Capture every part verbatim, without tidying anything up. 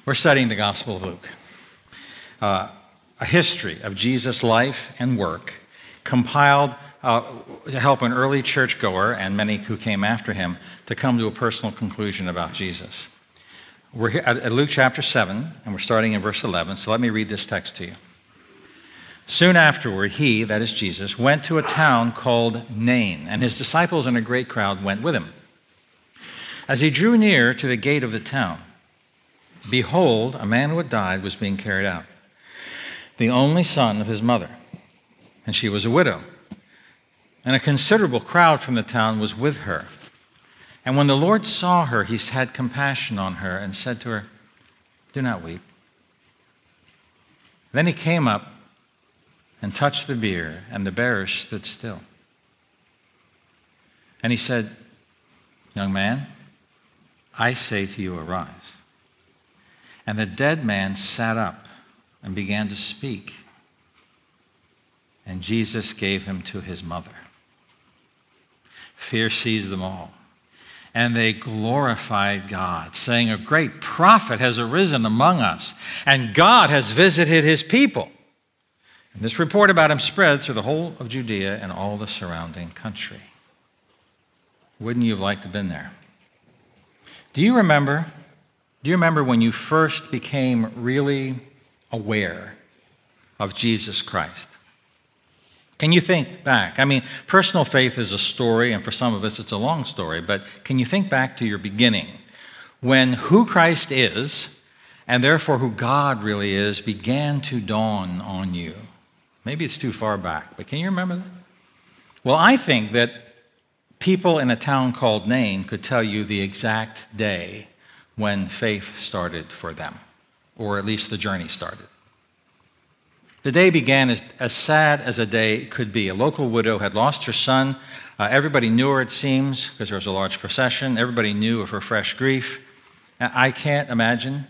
We're studying the Gospel of Luke, uh, a history of Jesus' life and work compiled uh, to help an early churchgoer and many who came after him to come to a personal conclusion about Jesus. We're here at Luke chapter seven, and we're starting in verse eleven, so let me read this text to you. Soon afterward, he, that is Jesus, went to a town called Nain, and his disciples and a great crowd went with him. As he drew near to the gate of the town, behold, a man who had died was being carried out, the only son of his mother, and she was a widow. And a considerable crowd from the town was with her. And when the Lord saw her, he had compassion on her and said to her, "Do not weep." Then he came up and touched the bier, and the bearer stood still. And he said, "Young man, I say to you, arise." And the dead man sat up and began to speak. And Jesus gave him to his mother. Fear seized them all, and they glorified God, saying, "A great prophet has arisen among us, and God has visited his people." And this report about him spread through the whole of Judea and all the surrounding country. Wouldn't you have liked to have been there? Do you remember, do you remember when you first became really aware of Jesus Christ? Can you think back? I mean, personal faith is a story, and for some of us it's a long story, but can you think back to your beginning when who Christ is, and therefore who God really is, began to dawn on you? Maybe it's too far back, but can you remember that? Well, I think that people in a town called Nain could tell you the exact day when faith started for them, or at least the journey started. The day began as, as sad as a day could be. A local widow had lost her son. Uh, everybody knew her, it seems, because there was a large procession. Everybody knew of her fresh grief. And I can't imagine,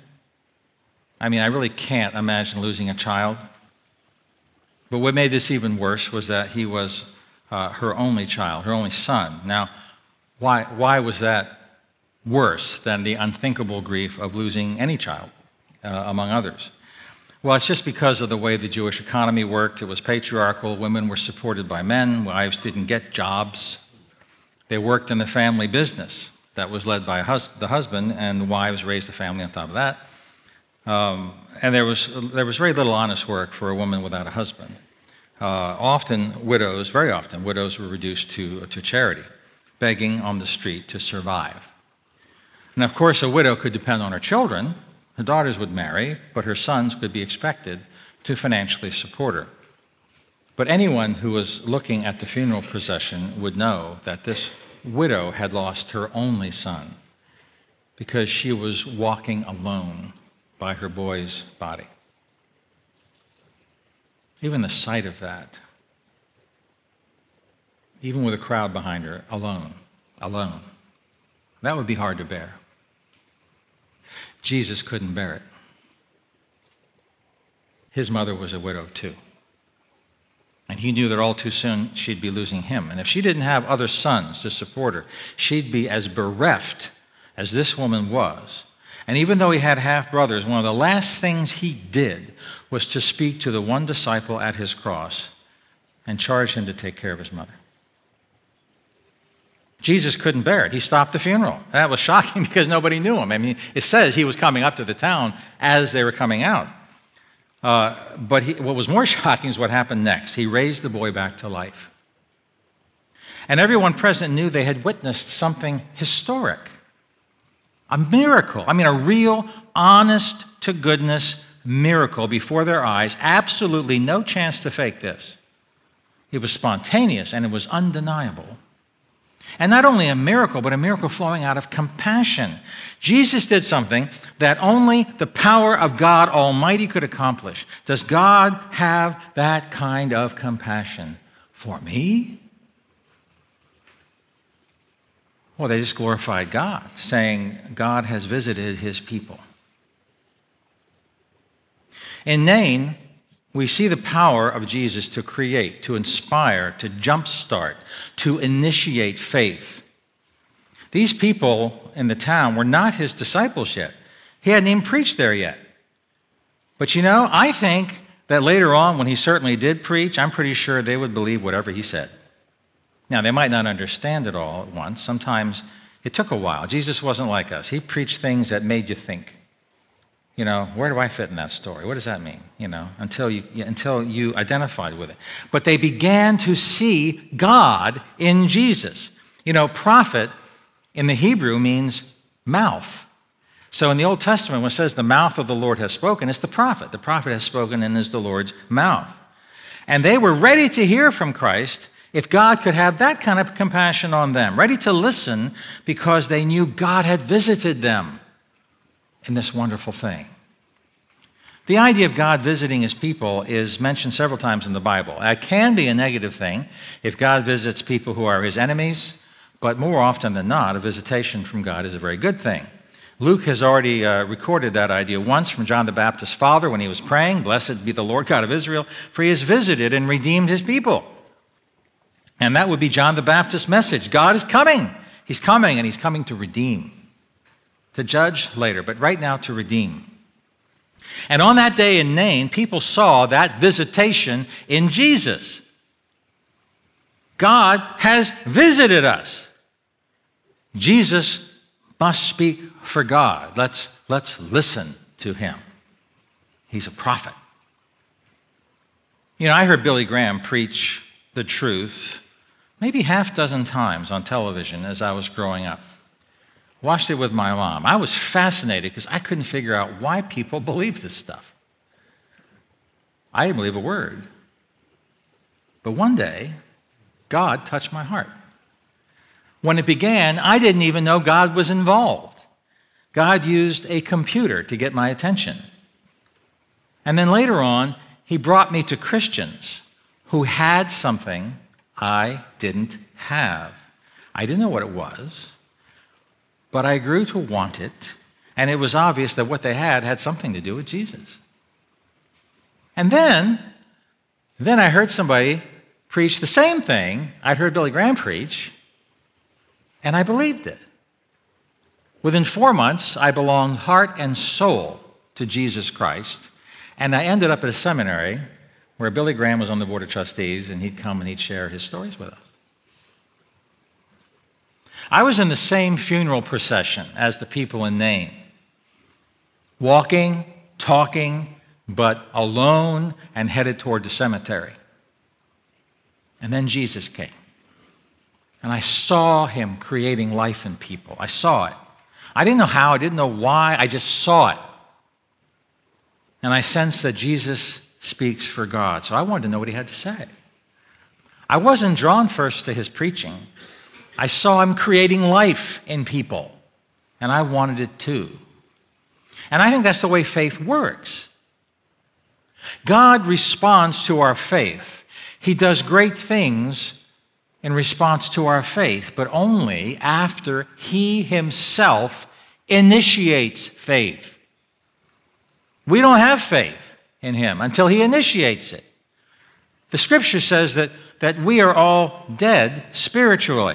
I mean, I really can't imagine losing a child. But what made this even worse was that he was uh, her only child, her only son. Now, why, why was that worse than the unthinkable grief of losing any child, uh, among others? Well, it's just because of the way the Jewish economy worked. It was patriarchal. Women were supported by men. Wives didn't get jobs. They worked in the family business that was led by a hus- the husband, and the wives raised the family on top of that. Um, and there was there was very little honest work for a woman without a husband. Uh, often widows, very often, widows were reduced to, to charity, begging on the street to survive. And of course, a widow could depend on her children. Her daughters would marry, but her sons could be expected to financially support her. But anyone who was looking at the funeral procession would know that this widow had lost her only son because she was walking alone by her boy's body. Even the sight of that, even with a crowd behind her, alone, alone, that would be hard to bear. Jesus couldn't bear it. His mother was a widow too. And he knew that all too soon she'd be losing him. And if she didn't have other sons to support her, she'd be as bereft as this woman was. And even though he had half-brothers, one of the last things he did was to speak to the one disciple at his cross and charge him to take care of his mother. Jesus couldn't bear it. He stopped the funeral. That was shocking because nobody knew him. I mean, it says he was coming up to the town as they were coming out. Uh, but he, what was more shocking is what happened next. He raised the boy back to life. And everyone present knew they had witnessed something historic. A miracle. I mean, a real, honest-to-goodness miracle before their eyes. Absolutely no chance to fake this. It was spontaneous and it was undeniable. And not only a miracle, but a miracle flowing out of compassion. Jesus did something that only the power of God Almighty could accomplish. Does God have that kind of compassion for me? Well, they just glorified God, saying God has visited his people. In Nain, we see the power of Jesus to create, to inspire, to jumpstart, to initiate faith. These people in the town were not his disciples yet. He hadn't even preached there yet. But you know, I think that later on, when he certainly did preach, I'm pretty sure they would believe whatever he said. Now, they might not understand it all at once. Sometimes it took a while. Jesus wasn't like us. He preached things that made you think. You know, where do I fit in that story? What does that mean? You know, until you, until you identified with it. But they began to see God in Jesus. You know, prophet in the Hebrew means mouth. So in the Old Testament, when it says the mouth of the Lord has spoken, it's the prophet. The prophet has spoken and is the Lord's mouth. And they were ready to hear from Christ if God could have that kind of compassion on them, ready to listen because they knew God had visited them in this wonderful thing. The idea of God visiting his people is mentioned several times in the Bible. It can be a negative thing if God visits people who are his enemies, but more often than not, a visitation from God is a very good thing. Luke has already uh, recorded that idea once from John the Baptist's father when he was praying, "Blessed be the Lord God of Israel, for he has visited and redeemed his people." And that would be John the Baptist's message. God is coming. He's coming, and he's coming to redeem. To judge later, but right now to redeem. And on that day in Nain, people saw that visitation in Jesus. God has visited us. Jesus must speak for God. Let's, let's listen to him. He's a prophet. You know, I heard Billy Graham preach the truth maybe half dozen times on television as I was growing up. Watched it with my mom. I was fascinated because I couldn't figure out why people believe this stuff. I didn't believe a word. But one day, God touched my heart. When it began, I didn't even know God was involved. God used a computer to get my attention. And then later on, he brought me to Christians who had something I didn't have. I didn't know what it was, but I grew to want it, and it was obvious that what they had had something to do with Jesus. And then, then I heard somebody preach the same thing I'd heard Billy Graham preach, and I believed it. Within four months, I belonged heart and soul to Jesus Christ, and I ended up at a seminary where Billy Graham was on the board of trustees, and he'd come and he'd share his stories with us. I was in the same funeral procession as the people in Nain, walking, talking, but alone and headed toward the cemetery. And then Jesus came. And I saw him creating life in people. I saw it. I didn't know how, I didn't know why, I just saw it. And I sensed that Jesus speaks for God. So I wanted to know what he had to say. I wasn't drawn first to his preaching. I saw him creating life in people, and I wanted it too. And I think that's the way faith works. God responds to our faith. He does great things in response to our faith, but only after he himself initiates faith. We don't have faith in him until he initiates it. The scripture says that, that we are all dead spiritually.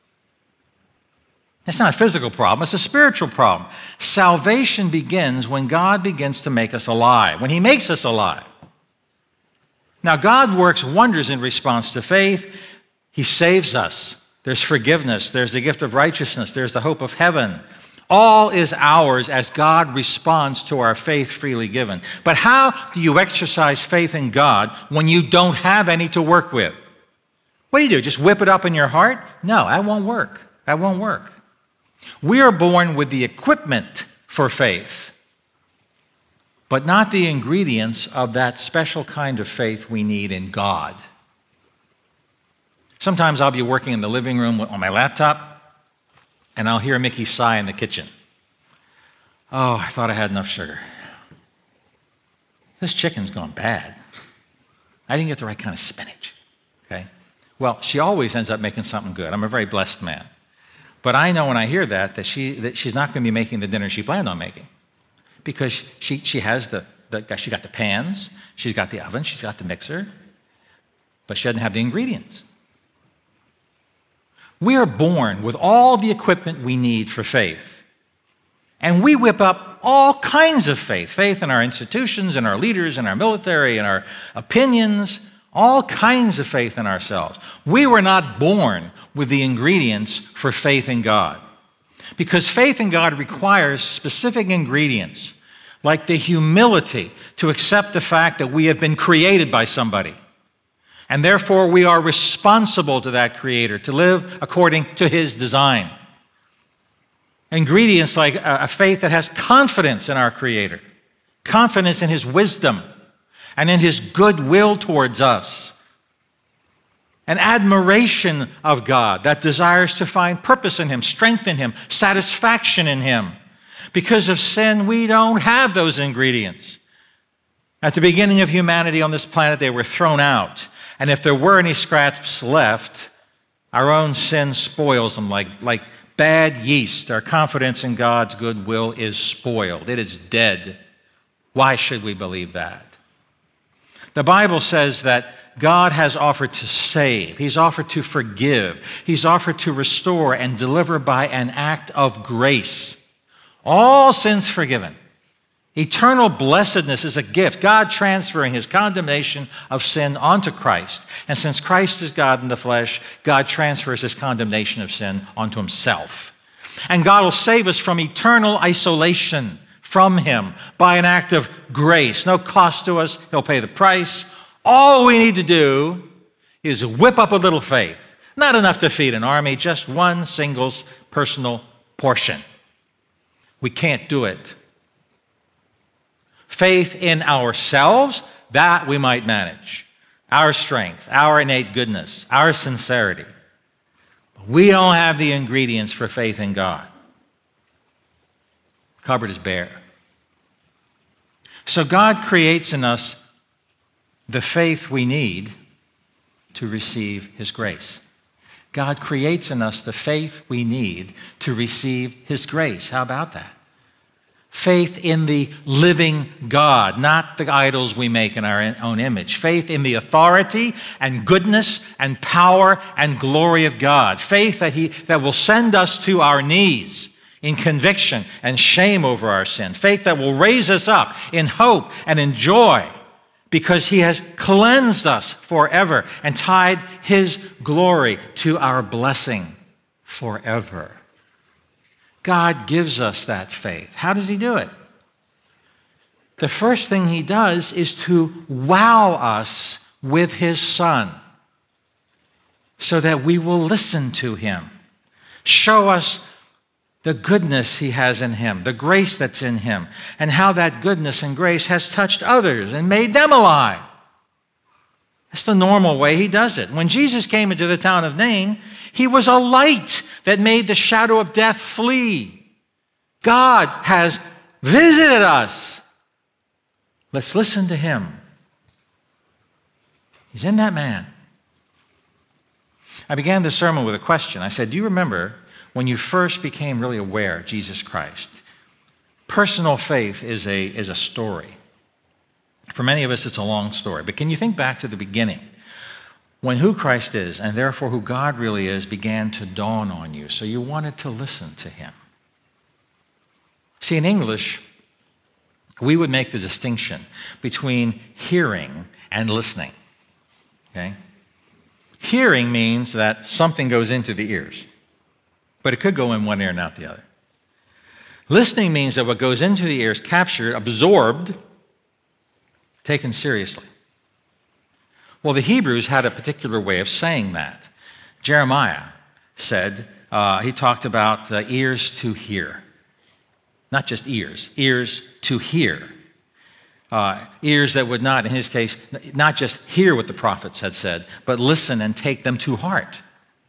It's not a physical problem, it's a spiritual problem. Salvation begins when God begins to make us alive, when he makes us alive. Now, God works wonders in response to faith. He saves us. There's forgiveness, there's the gift of righteousness, there's the hope of heaven. All is ours as God responds to our faith freely given. But how do you exercise faith in God when you don't have any to work with? What do you do? Just whip it up in your heart? No, that won't work. That won't work. We are born with the equipment for faith, but not the ingredients of that special kind of faith we need in God. Sometimes I'll be working in the living room on my laptop, and I'll hear Mickey sigh in the kitchen. Oh, I thought I had enough sugar. This chicken's gone bad. I didn't get the right kind of spinach. Okay? Well, she always ends up making something good. I'm a very blessed man. But I know when I hear that, that, she, that she's not going to be making the dinner she planned on making. Because she, she has the, the, she got the pans, she's got the oven, she's got the mixer, but she doesn't have the ingredients. We are born with all the equipment we need for faith. And we whip up all kinds of faith, faith in our institutions, in our leaders, in our military, in our opinions, all kinds of faith in ourselves. We were not born with the ingredients for faith in God. Because faith in God requires specific ingredients, like the humility to accept the fact that we have been created by somebody. And therefore, we are responsible to that Creator to live according to His design. Ingredients like a faith that has confidence in our Creator, confidence in His wisdom, and in His goodwill towards us. An admiration of God that desires to find purpose in Him, strength in Him, satisfaction in Him. Because of sin, we don't have those ingredients. At the beginning of humanity on this planet, they were thrown out. And if there were any scraps left, our own sin spoils them like, like bad yeast. Our confidence in God's goodwill is spoiled. It is dead. Why should we believe that? The Bible says that God has offered to save. He's offered to forgive. He's offered to restore and deliver by an act of grace. All sins forgiven. Eternal blessedness is a gift, God transferring His condemnation of sin onto Christ. And since Christ is God in the flesh, God transfers His condemnation of sin onto Himself. And God will save us from eternal isolation from Him by an act of grace. No cost to us. He'll pay the price. All we need to do is whip up a little faith. Not enough to feed an army, just one single personal portion. We can't do it. Faith in ourselves, that we might manage. Our strength, our innate goodness, our sincerity. We don't have the ingredients for faith in God. The cupboard is bare. So God creates in us the faith we need to receive His grace. God creates in us the faith we need to receive His grace. How about that? Faith in the living God, not the idols we make in our own image. Faith in the authority and goodness and power and glory of God. Faith that He that will send us to our knees in conviction and shame over our sin. Faith that will raise us up in hope and in joy because He has cleansed us forever and tied His glory to our blessing forever. God gives us that faith. How does He do it? The first thing He does is to wow us with His Son so that we will listen to Him. Show us the goodness He has in Him, the grace that's in Him, and how that goodness and grace has touched others and made them alive. That's the normal way He does it. When Jesus came into the town of Nain, He was a light that made the shadow of death flee. God has visited us. Let's listen to Him. He's in that man. I began the sermon with a question. I said, do you remember when you first became really aware of Jesus Christ? Personal faith is a, is a story. For many of us, it's a long story. But can you think back to the beginning? When who Christ is, and therefore who God really is, began to dawn on you, so you wanted to listen to Him. See, in English, we would make the distinction between hearing and listening. Okay? Hearing means that something goes into the ears, but it could go in one ear, not the other. Listening means that what goes into the ears, captured, absorbed, taken seriously. Well, the Hebrews had a particular way of saying that. Jeremiah said, uh, he talked about the ears to hear. Not just ears, ears to hear. Uh, ears that would not, in his case, not just hear what the prophets had said, but listen and take them to heart.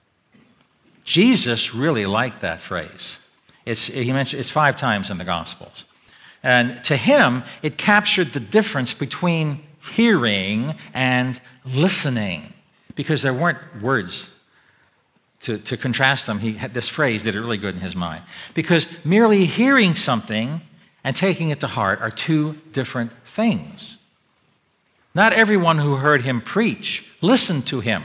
Jesus really liked that phrase. It's, he mentioned, it's five times in the Gospels. And to him, it captured the difference between hearing and listening, because there weren't words to, to contrast them. He had this phrase did it really good in his mind. Because merely hearing something and taking it to heart are two different things. Not everyone who heard him preach listened to him,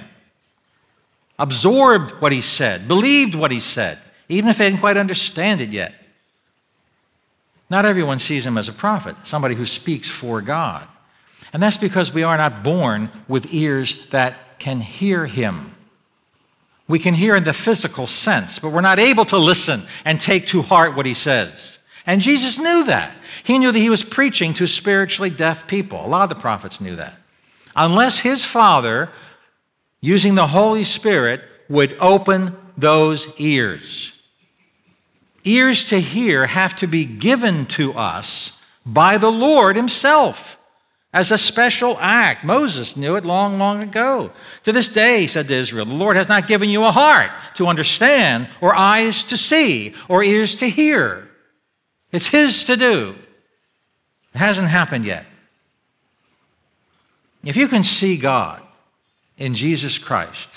absorbed what he said, believed what he said, even if they didn't quite understand it yet. Not everyone sees him as a prophet, somebody who speaks for God. And that's because we are not born with ears that can hear him. We can hear in the physical sense, but we're not able to listen and take to heart what he says. And Jesus knew that. He knew that he was preaching to spiritually deaf people. A lot of the prophets knew that. Unless his Father, using the Holy Spirit, would open those ears. Ears to hear have to be given to us by the Lord himself as a special act. Moses knew it long, long ago. To this day, he said to Israel, the Lord has not given you a heart to understand, or eyes to see, or ears to hear. It's his to do. It hasn't happened yet. If you can see God in Jesus Christ,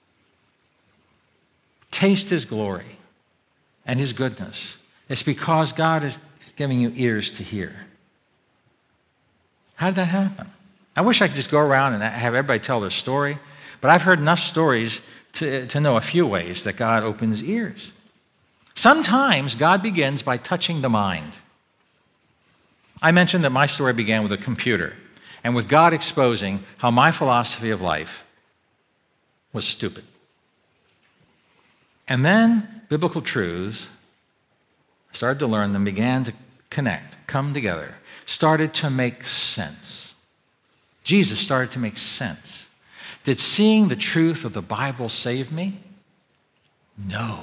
taste his glory and his goodness, it's because God is giving you ears to hear. How did that happen? I wish I could just go around and have everybody tell their story, but I've heard enough stories to, to know a few ways that God opens ears. Sometimes God begins by touching the mind. I mentioned that my story began with a computer and with God exposing how my philosophy of life was stupid. And then biblical truths, I started to learn them, began to connect, come together, started to make sense. Jesus started to make sense. Did seeing the truth of the Bible save me? No.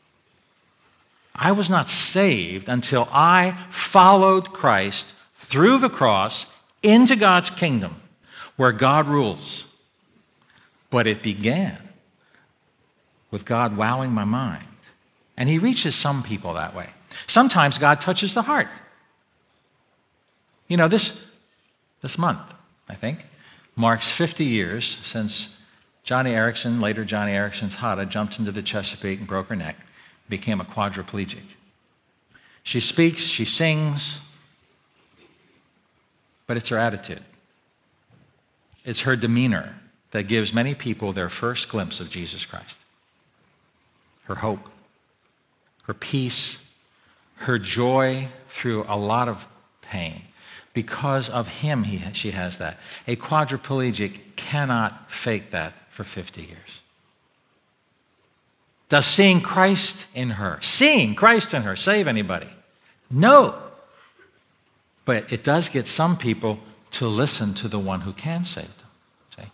I was not saved until I followed Christ through the cross into God's kingdom, where God rules. But it began with God wowing my mind. And he reaches some people that way. Sometimes God touches the heart. You know, this, this month, I think, marks fifty years since Johnny Erickson, later Johnny Erickson's Hada, jumped into the Chesapeake and broke her neck, became a quadriplegic. She speaks, she sings, but it's her attitude. It's her demeanor that gives many people their first glimpse of Jesus Christ. Her hope, her peace, her joy through a lot of pain. Because of him, he, she has that. A quadriplegic cannot fake that for fifty years. Does seeing Christ in her, seeing Christ in her, save anybody? No. But it does get some people to listen to the one who can save them. See?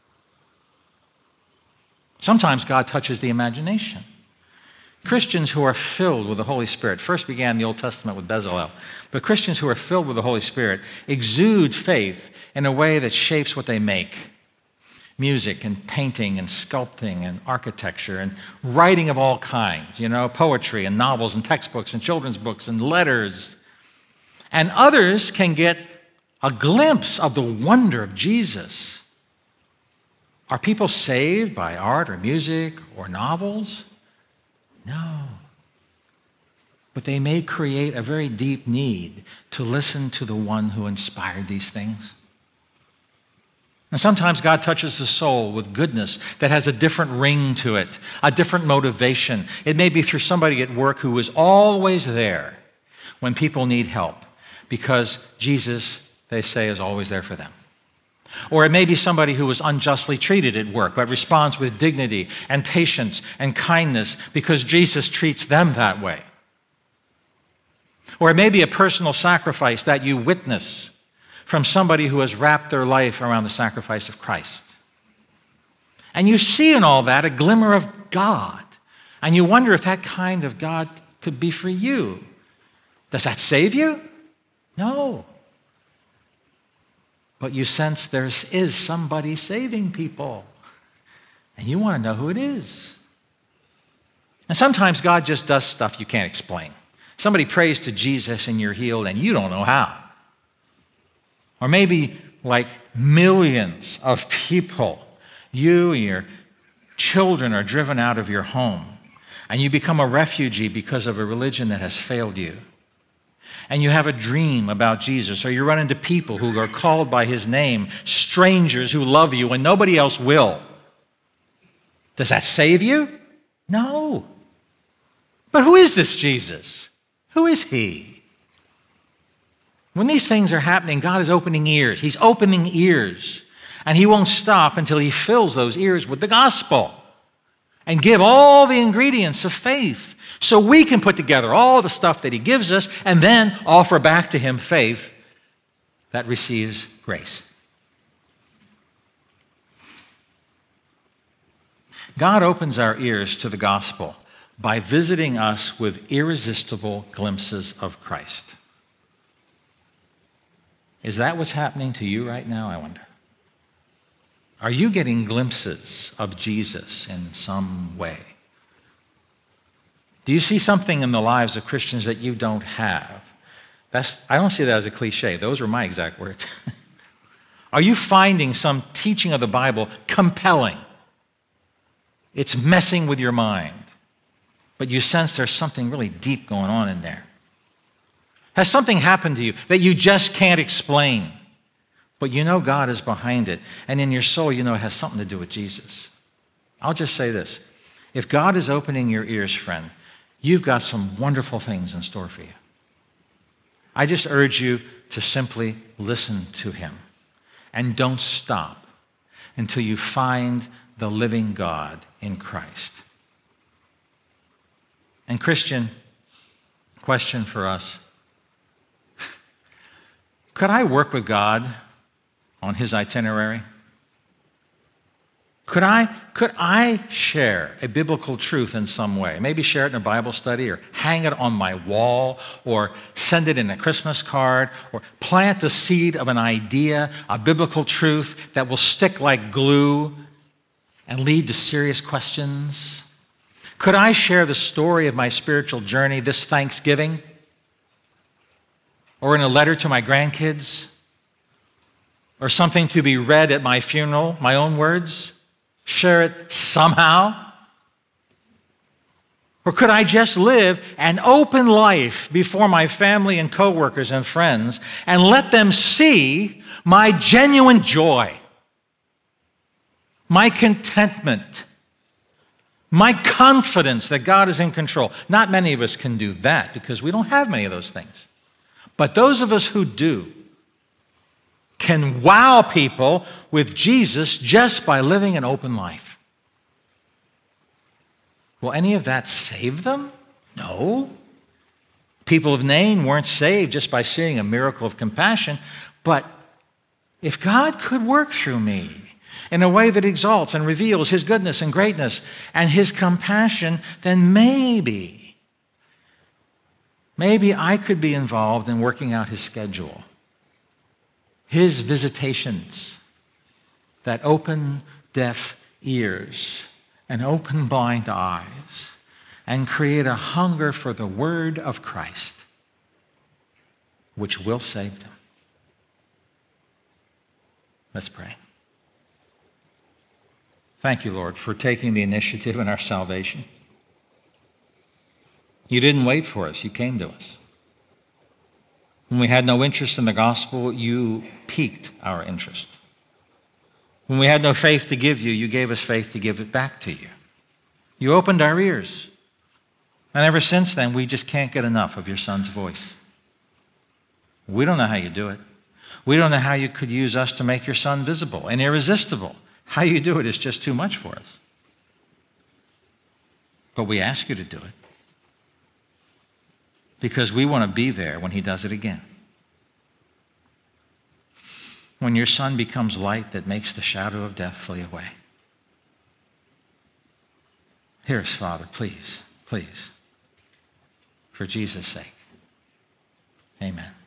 Sometimes God touches the imagination. Christians who are filled with the Holy Spirit, first began in the Old Testament with Bezalel, but Christians who are filled with the Holy Spirit exude faith in a way that shapes what they make. Music and painting and sculpting and architecture and writing of all kinds, you know, poetry and novels and textbooks and children's books and letters. And others can get a glimpse of the wonder of Jesus. Are people saved by art or music or novels? No. But they may create a very deep need to listen to the one who inspired these things. And sometimes God touches the soul with goodness that has a different ring to it, a different motivation. It may be through somebody at work who is always there when people need help because Jesus, they say, is always there for them. Or it may be somebody who was unjustly treated at work but responds with dignity and patience and kindness because Jesus treats them that way. Or it may be a personal sacrifice that you witness from somebody who has wrapped their life around the sacrifice of Christ. And you see in all that a glimmer of God, and you wonder if that kind of God could be for you. Does that save you? No. But you sense there is somebody saving people, and you want to know who it is. And sometimes God just does stuff you can't explain. Somebody prays to Jesus and you're healed, and you don't know how. Or maybe like millions of people, you and your children are driven out of your home, and you become a refugee because of a religion that has failed you. And you have a dream about Jesus, or you run into people who are called by his name, strangers who love you and nobody else will. Does that save you? No. But who is this Jesus? Who is he? When these things are happening, God is opening ears. He's opening ears. And he won't stop until he fills those ears with the gospel and give all the ingredients of faith so we can put together all the stuff that he gives us and then offer back to him faith that receives grace. God opens our ears to the gospel by visiting us with irresistible glimpses of Christ. Is that what's happening to you right now, I wonder? Are you getting glimpses of Jesus in some way? Do you see something in the lives of Christians that you don't have? That's, I don't see that as a cliche. Those were my exact words. Are you finding some teaching of the Bible compelling? It's messing with your mind, but you sense there's something really deep going on in there. Has something happened to you that you just can't explain, but you know God is behind it, and in your soul you know it has something to do with Jesus? I'll just say this. If God is opening your ears, friend, you've got some wonderful things in store for you. I just urge you to simply listen to him and don't stop until you find the living God in Christ. And Christian, question for us. Could I work with God on his itinerary? Could I, could I share a biblical truth in some way? Maybe share it in a Bible study or hang it on my wall or send it in a Christmas card or plant the seed of an idea, a biblical truth that will stick like glue and lead to serious questions? Could I share the story of my spiritual journey this Thanksgiving or in a letter to my grandkids or something to be read at my funeral, my own words? Share it somehow? Or could I just live an open life before my family and coworkers and friends and let them see my genuine joy, my contentment, my confidence that God is in control? Not many of us can do that because we don't have many of those things. But those of us who do can wow people with Jesus just by living an open life. Will any of that save them? No. People of Nain weren't saved just by seeing a miracle of compassion, but if God could work through me in a way that exalts and reveals his goodness and greatness and his compassion, then maybe, maybe I could be involved in working out his schedule. His visitations that open deaf ears and open blind eyes and create a hunger for the word of Christ, which will save them. Let's pray. Thank you, Lord, for taking the initiative in our salvation. You didn't wait for us, you came to us. When we had no interest in the gospel, you piqued our interest. When we had no faith to give you, you gave us faith to give it back to you. You opened our ears. And ever since then, we just can't get enough of your Son's voice. We don't know how you do it. We don't know how you could use us to make your Son visible and irresistible. How you do it is just too much for us. But we ask you to do it, because we want to be there when he does it again. When your Son becomes light that makes the shadow of death flee away. Hear us, Father, please, please, for Jesus' sake. Amen.